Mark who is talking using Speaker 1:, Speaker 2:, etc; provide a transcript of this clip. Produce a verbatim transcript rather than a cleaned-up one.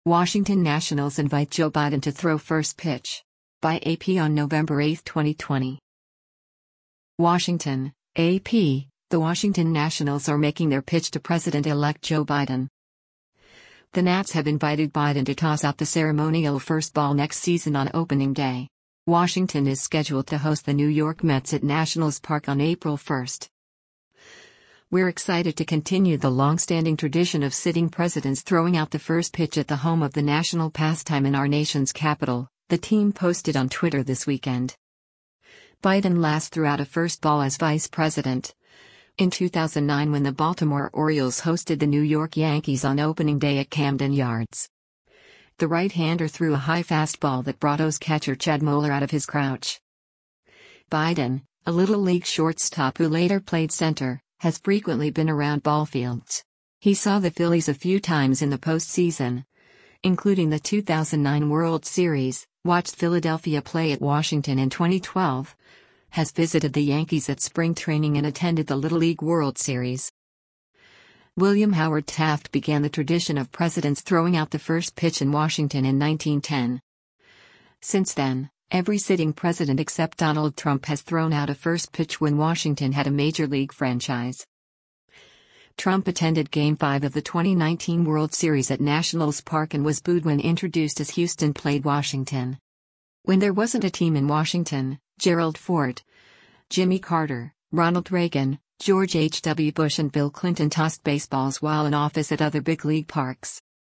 Speaker 1: Washington Nationals invite Joe Biden to throw first pitch. By A P on November eighth, twenty twenty. Washington, A P, the Washington Nationals are making their pitch to President-elect Joe Biden. The Nats have invited Biden to toss out the ceremonial first ball next season on opening day. Washington is scheduled to host the New York Mets at Nationals Park on April first. We're excited to continue the long-standing tradition of sitting presidents throwing out the first pitch at the home of the national pastime in our nation's capital, the team posted on Twitter this weekend. Biden last threw out a first ball as vice president in two thousand nine when the Baltimore Orioles hosted the New York Yankees on opening day at Camden Yards. The right-hander threw a high fastball that brought O's catcher Chad Moeller out of his crouch. Biden, a Little League shortstop who later played center, has frequently been around ball fields. He saw the Phillies a few times in the postseason, including the two thousand nine World Series, watched Philadelphia play at Washington in twenty twelve, has visited the Yankees at spring training and attended the Little League World Series. William Howard Taft began the tradition of presidents throwing out the first pitch in Washington in nineteen ten. Since then, every sitting president except Donald Trump has thrown out a first pitch when Washington had a major league franchise. Trump attended Game five of the twenty nineteen World Series at Nationals Park and was booed when introduced as Houston played Washington. When there wasn't a team in Washington, Gerald Ford, Jimmy Carter, Ronald Reagan, George H W Bush and Bill Clinton tossed baseballs while in office at other big league parks.